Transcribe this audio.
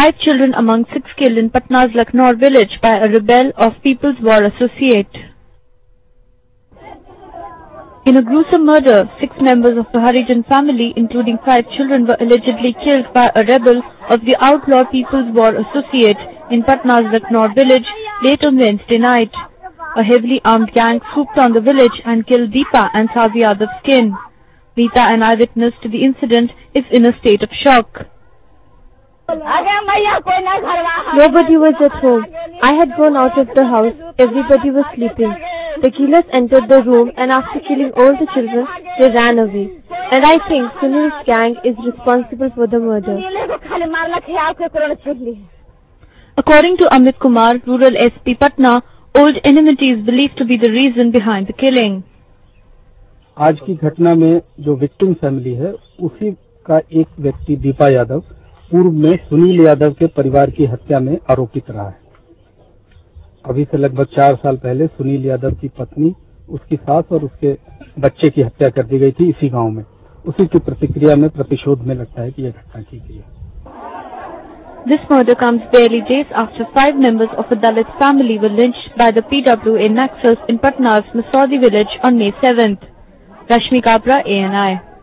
5 children among 6 killed in Patna's Lakhnor village by a rebel of People's War associate. In a gruesome murder, 6 members of the Harijan family, including 5 children, were allegedly killed by a rebel of the outlawed People's War associate in Patna's Lakhnor village late on Wednesday night. A heavily armed gang swooped on the village and killed Deepa and Savi Yadav's kin. Meeta, an eyewitness to the incident, is in a state of shock. Nobody was at home. I had gone out of the house. Everybody was sleeping. The killers entered the room and after killing all the children, they ran away. And I think Sunil's gang is responsible for the murder. According to Amit Kumar, rural SP Patna, old enmity is believed to be the reason behind the killing. आज की घटना में जो victim family है उसी का एक व्यक्ति दीपा यादव पूर्व में सुनील यादव के परिवार की हत्या में आरोपित रहा है। अभी से लगभग 4 साल पहले सुनील यादव की पत्नी, उसकी सास और उसके बच्चे की हत्या कर दी गई थी इसी गांव में। उसी की प्रतिक्रिया में प्रतिशोध में लगता है कि यह घटना की गई है। This murder comes barely days after 5 members of a Dalit family were lynched by the PWA Naxals in Patna's Masaudi village on May 7th. Rashmi Kabra, ANI.